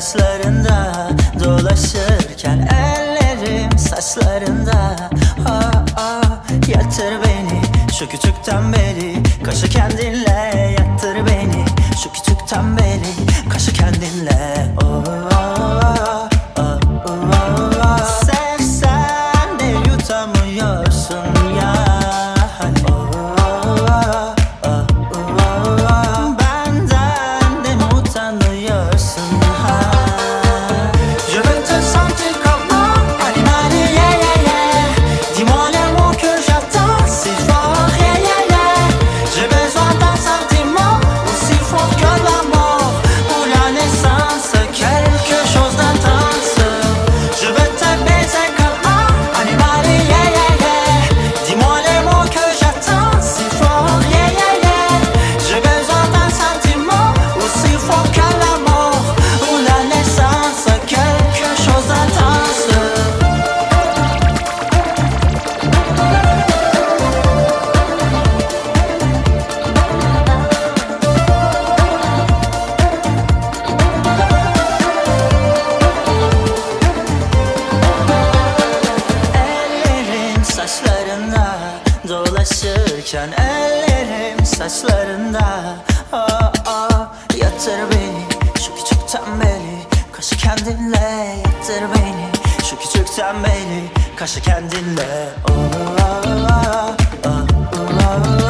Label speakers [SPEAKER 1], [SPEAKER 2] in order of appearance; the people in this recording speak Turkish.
[SPEAKER 1] saçlarında dolaşırken ellerim saçlarında. Yatır beni şu küçük tembeli, kaşı kendinle yattır beni şu küçük tembeli, kaşı kendinle. Sevsen de yutamıyorsun ya. Benden de mi utanıyorsun ha? Je veux te sentir comme un animal, yeah, yeah, yeah. Dis-moi les mots que j'attends si fort, yeah, yeah, yeah. J'ai besoin d'un sentiment aussi fort que l'amour pour la naissance, quelque chose d'intense. Je veux te baiser comme un animal, yeah, yeah, yeah. Dis-moi les mots que j'attends si fort, yeah, yeah, yeah. J'ai besoin d'un sentiment aussi fort que l'amour pour la naissance, quelque chose d'intense. Ellerim saçlarında dolaşırken ellerim saçlarında. Yatır beni şu küçük tembeli, kaşı kendinle yattır beni şu küçük tembeli, kaşı kendinle.